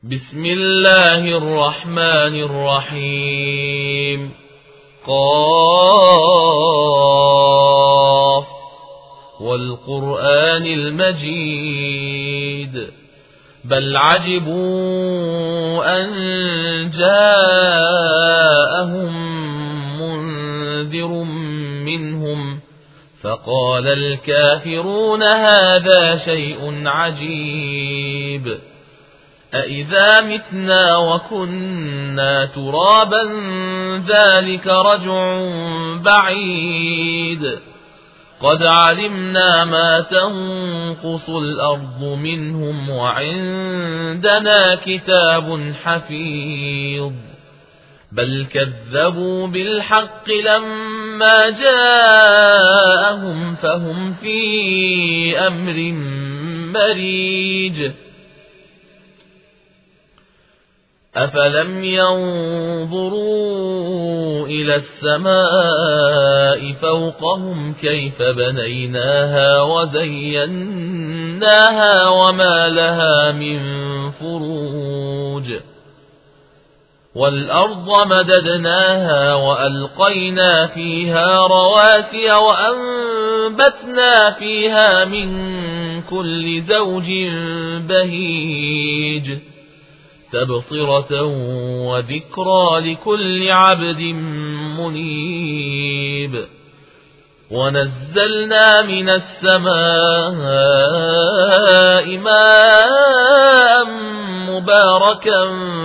بسم الله الرحمن الرحيم. قاف والقرآن المجيد بل عجبوا أن جاءهم منذر منهم فقال الكافرون هذا شيء عجيب أإذا متنا وكنا ترابا ذلك رجع بعيد قد علمنا ما تنقص الأرض منهم وعندنا كتاب حفيظ بل كذبوا بالحق لما جاءهم فهم في أمر مريج أفلم ينظروا إلى السماء فوقهم كيف بنيناها وزيناها وما لها من فروج والأرض مددناها وألقينا فيها رواسي وأنبتنا فيها من كل زوج بهيج تبصرة وذكرى لكل عبد منيب ونزلنا من السماء ماء مباركا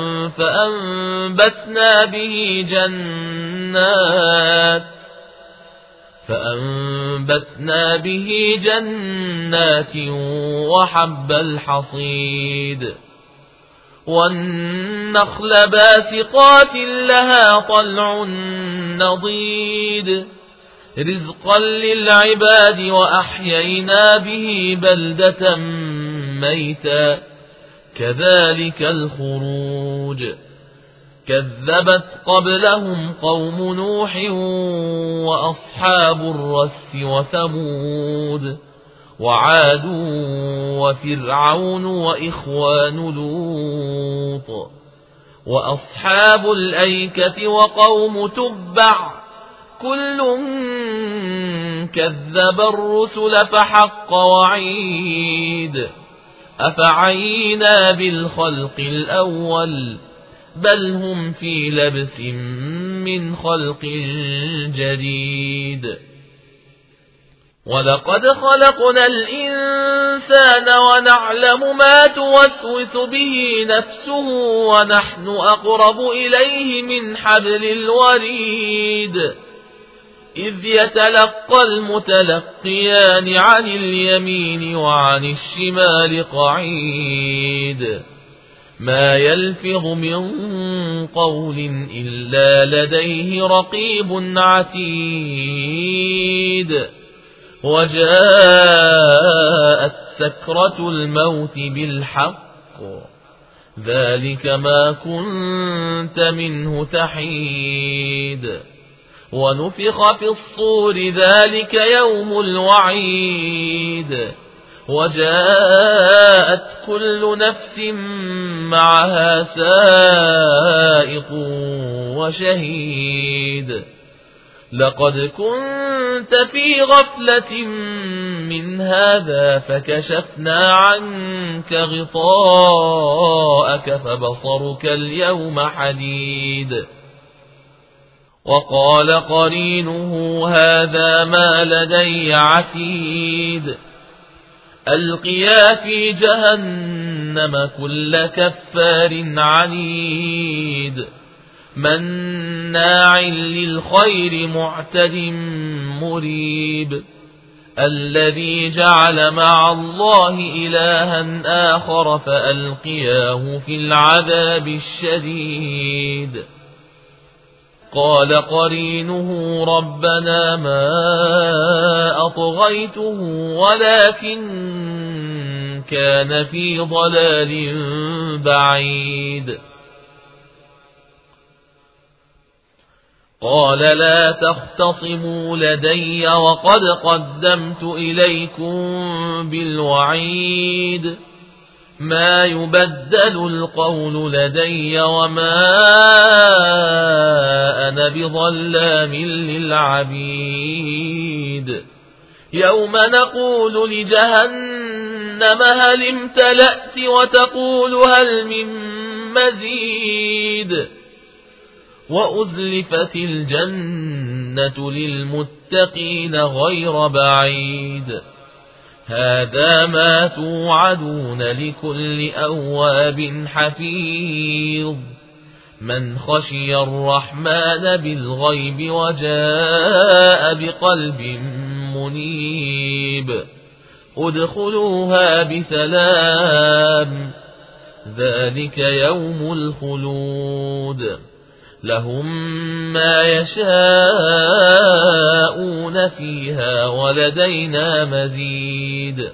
فأنبتنا به جنات وحب الحصيد والنخل باسقات لها طلع نضيد رزقا للعباد وأحيينا به بلدة ميتا كذلك الخروج كذبت قبلهم قوم نوح وأصحاب الرس وثمود وعاد وفرعون وإخوان لوط وأصحاب الأيكة وقوم تبع كل كذب الرسل فحق وعيد أفعينا بالخلق الأول بل هم في لبس من خلق جديد ولقد خلقنا الإنسان ونعلم ما توسوس به نفسه ونحن أقرب إليه من حبل الوريد إذ يتلقى المتلقيان عن اليمين وعن الشمال قعيد ما يلفظ من قول إلا لديه رقيب عتيد وجاءت سكرة الموت بالحق ذلك ما كنت منه تحيد ونفخ في الصور ذلك يوم الوعيد وجاءت كل نفس معها سائق وشهيد لقد كنت في غفلة من هذا فكشفنا عنك غطاءك فبصرك اليوم حديد وقال قرينه هذا ما لدي عتيد ألقيا في جهنم كل كفار عنيد مناع للخير معتد مريب الذي جعل مع الله إلها آخر فألقياه في العذاب الشديد قال قرينه ربنا ما أطغيته ولكن كان في ضلال بعيد قال لا تختصموا لدي وقد قدمت إليكم بالوعيد ما يبدل القول لدي وما أنا بظلام للعبيد يوم نقول لجهنم هل امتلأت وتقول هل من مزيد وأزلفت الجنة للمتقين غير بعيد هذا ما توعدون لكل أواب حفيظ من خشي الرحمن بالغيب وجاء بقلب منيب ادخلوها بسلام ذلك يوم الخلود لهم ما يشاءون فيها ولدينا مزيد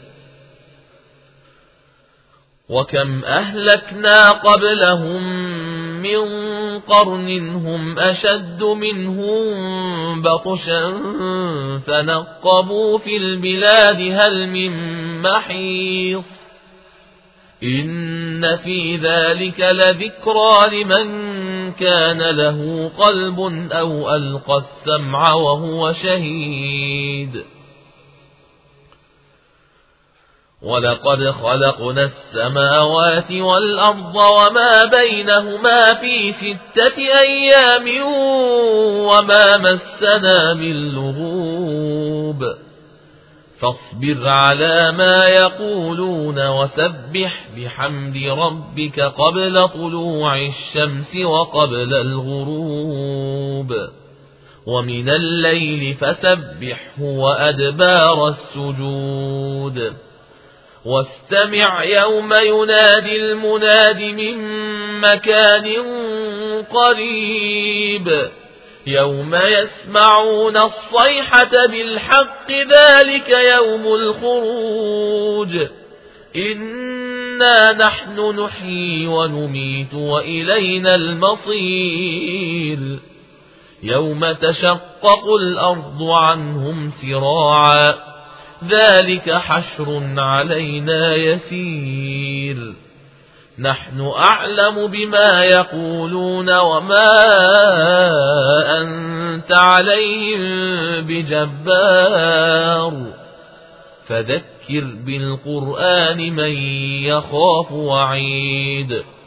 وكم أهلكنا قبلهم من قرن هم أشد منهم بطشا فنقبوا في البلاد هل من محيص إن في ذلك لذكرى لمن كان له قلب أو ألقى السمع وهو شهيد ولقد خلقنا السماوات والأرض وما بينهما في 6 أيام وما مسنا من لغوب فاصبر على ما يقولون وسبح بحمد ربك قبل طلوع الشمس وقبل الغروب ومن الليل فسبحه وأدبار السجود واستمع يوم ينادي المناد من مكان قريب يوم يسمعون الصيحة بالحق ذلك يوم الخروج إنا نحن نحيي ونميت وإلينا المصير يوم تشقق الأرض عنهم سراعا ذلك حشر علينا يسير نحن أعلم بما يقولون وما أنت عليهم بجبار فذكر بالقرآن من يخاف وعيد